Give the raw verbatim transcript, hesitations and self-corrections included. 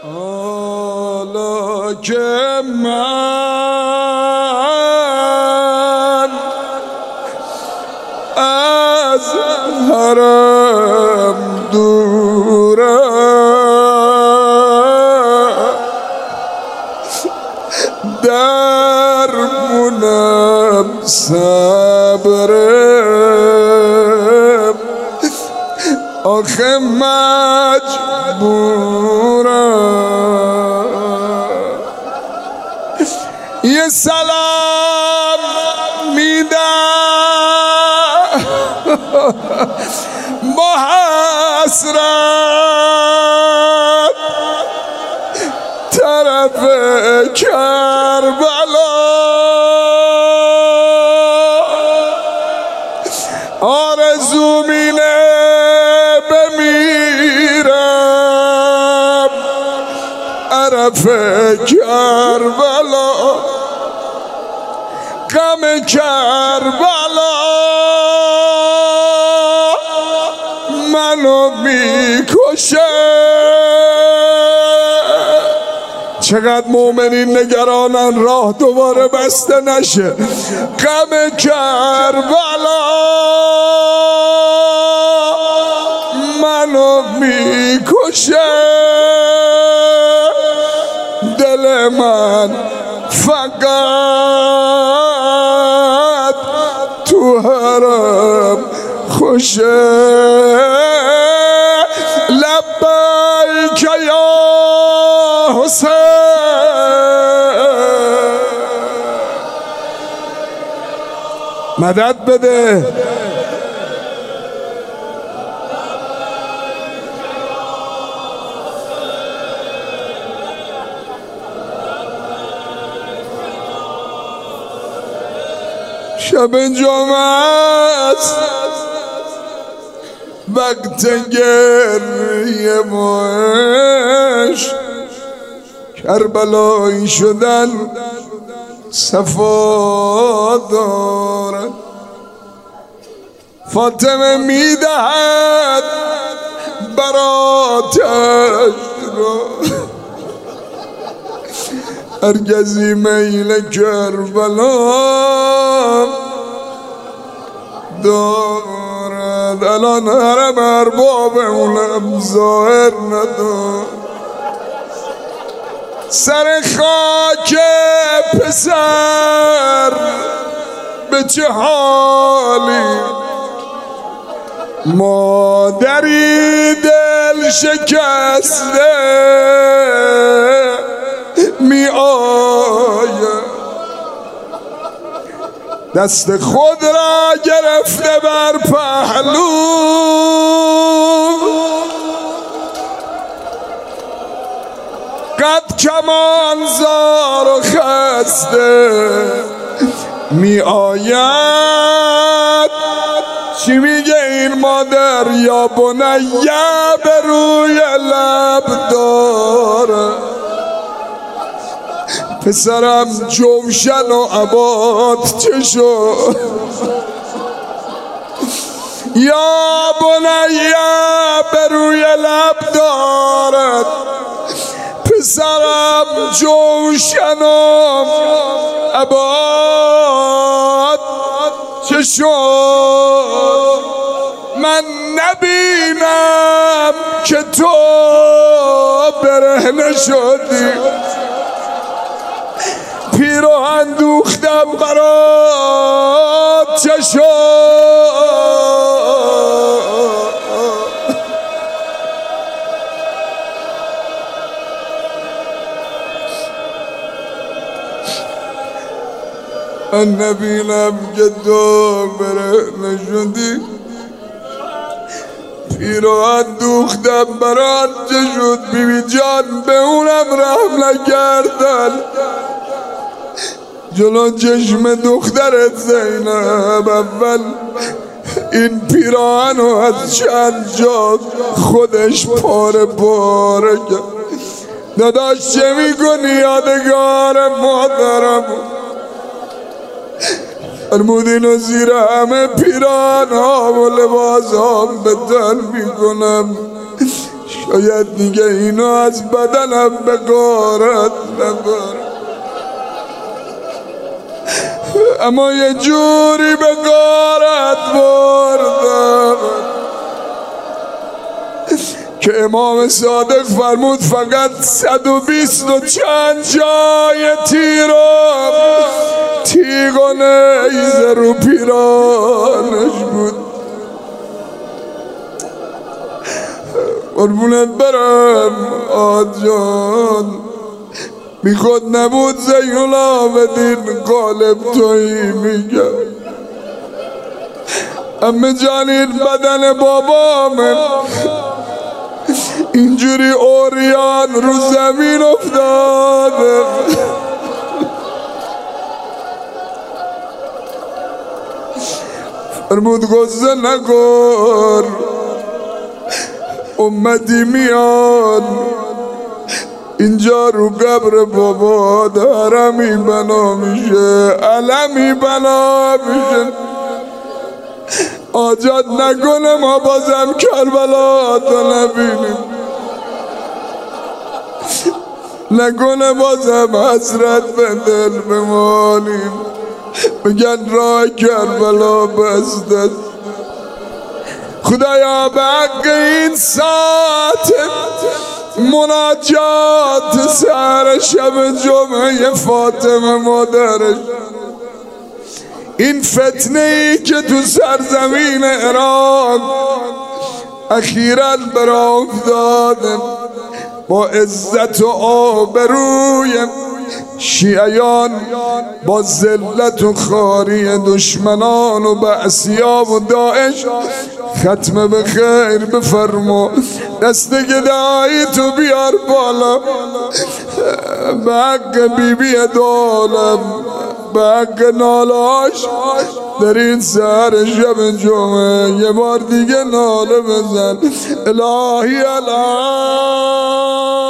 حالا که من از حرم دورم، درمونم صبرم، آخه مجبورم. یه سلام میدم با حسرت طرف کربلا، آرزوم اینه بمیرم عرف کربلا، غم کربلا منو میکشه. چقدر مومنین نگرانن راه دوباره بسته نشه. غم کربلا منو میکشه. دل من فقط تو حرم خوشه. لبیک یا حسین، مدد بده. شب جمعه است، وقت گریه و عشق، کربلایی شدن صفا دارد. فاطمه میدهد براتش را، هرگزی میل کربلا دارد. الان حرم ارباب اونم ظاهر ندارد. سر خاک پسر به چه حالی، مادری دل شکسته می آید، دست خود را گرفته بر پهلو، قد کمان زار و خسته می آید. چی میگه این مادر؟ یا بنیه به روی لب داره، پسرم جوشن و عباد چشو. یا بنیه به روی لب دارد، پسرم جوشن و عباد چشو. من نبینم که تو برهنه شدی، پیراهن دوختم برات چشو. من نبینم که تو برهنه شدی، پیراهن دوختم برات چه شد. بیبی جان به اونم رحم نکردن، جلو چشم دخترت زینب اول این پیراهنو از چند جا خودش پاره پاره کرد. داداش چه میکنی یادگار مادرم؟ فرمودین زیر همه پیران ها و لباس هم به تن میکنم. شاید دیگه اینو از بدنم به غارت نبرم، اما یه جوری به غارت بردم که امام صادق فرمود فقط صد و بیست و چند جای تیرم تیغ و نیزه رو پیرانش بود. قربونت برم آد جان، بی خود نبود زین العابدین غالب تویی میگه. امه جان این بدن بابامه اینجوری اوریان رو زمین افتاده، فرمود غصه نکن، امتی میان اینجا رو قبر بابا درمی بنا میشه، علمی بنا میشه، آجات نکنه ما بازم کربلا تو نبینیم، نکنه بازم حسرت به دل بمانیم، بگن راه کربلا بسته. خدایا به حق این ساعت مناجات سر شب جمعه فاطمه مادرش، این فتنه ای که تو سرزمین عراق اخیراً برا افتاده، با عزت و آبروی شیعیان، با ذلت و خواری دشمنان و بعثیا و داعش ختم به خیر بفرما. دست گدایی تو بیار بالا به حق بی بی دولم، به حق نالاش در این سهر شب جمعه یه بار دیگه ناله بزن. الهی الان